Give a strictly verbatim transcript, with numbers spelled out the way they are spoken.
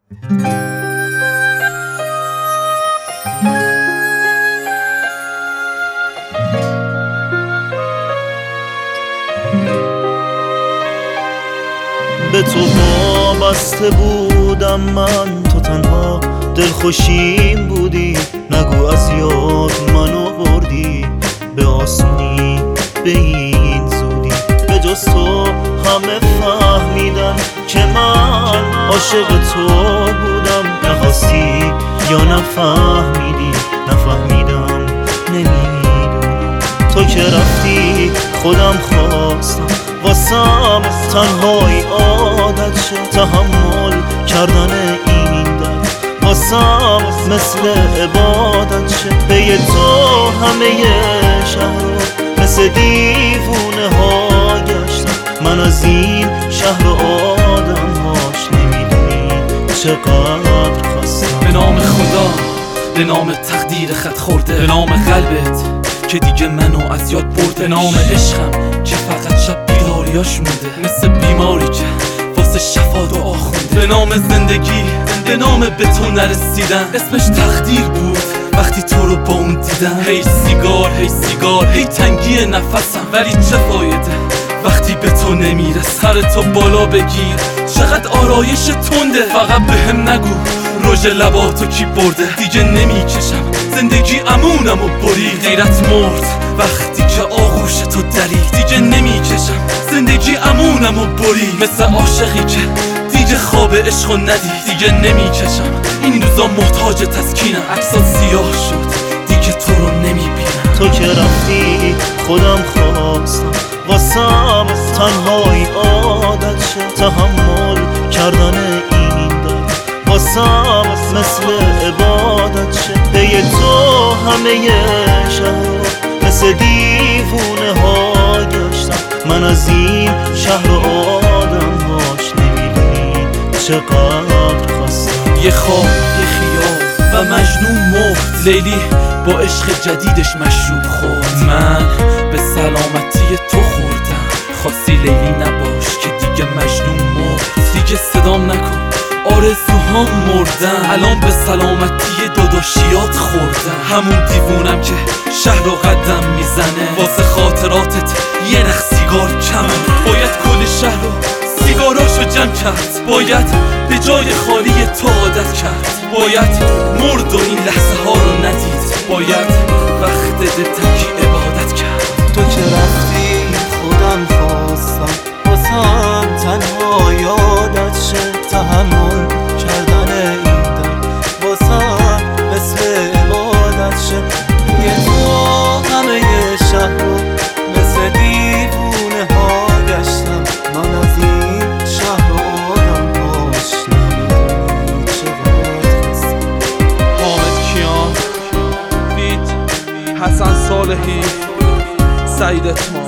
به تو وابسته بودم من، تو تنها دلخوشیم بودی. نگو از یاد منو بردی به آسونی، به این زودی. به جز تو همه فهمیدن که من عاشق تو بودم. نخواستی یا نفهمیدی؟ نفهمیدم، نمیدونم. تو که رفتی خودم خواستم، واسم تنهایی عادت شد. تحمل کردن این درد واسم مثل عبادت شد. پی تو همه شهر مثل دیوونه ها گشتم. من از این شهر آدم هاش نمیدونی چقدر خواستم. به نام خدا، به نام تقدیر خط خورده، به نام قلبت که دیگه منو از یاد برده، به نام عشقم که فقط شب بیداریاش مونده، مثل بیماری که واسه شفا دعا خونده. به نام زندگی، به نام به تو نرسیدن، اسمش تقدیر بود وقتی تو رو با اون دیدم. هی سیگار، هی سیگار، هی تنگی نفسم، ولی چه فایده وقتی به تو نمیرس. سر تو بالا بگیر، چقدر آرایش تنده. فقط به هم نگو روژ لباتو کی برده. دیگه نمیکشم زندگی امونم و برید. غیرت مرد وقتی که آغوش تو درید. دیگه نمیکشم زندگی امونم و برید. مثل عاشقی که دیگه خواب عشقو ندید. دیگه نمیکشم این روزا محتاج تسکینم. عکسات سیاه شد دیگه تو رو نمیبینم. تو که رفتی خودم خواستم، واسم تنهایی عادت شد. تحمل کردن این درد واسم مثل عبادت شد. پی تو همه شهر مثل دیوونه ها گشتم. من از این شهر آدم هاش نمیدونی چقدر خواستم. یه خواب، یه خیال و مجنون مرد. لیلی با عشق جدیدش مشروب خورد. من به سلامتی تو خوردم. خواستی لیلی نباش که دیگه مجنون مرد. دیگه صدام نکن، آرزوهام مردن. الان به سلامتی داداشیات خوردم. همون دیوونم که شهر رو قدم میزنه. واسه خاطراتت یه نخ سیگار کمه. باید کل شهر رو سیگاراشو جمع کرد. باید به جای خالی تو عادت کرد. باید مرد و این لحظه ها رو ندید. باید وقت دلتنگی عبادت کرد. تو که رفتی خودم خواستم، واسم تنها یادت شد. تحمل کردن این درد واسم مثل عبادت شد. یه تو همه شهر رو مثل دیوونه ها گشتم. من از این شهر آدم هاش نمیدونی چقدر خستم. حامد کیان، بیت حسن صالحی، سعید اتمام.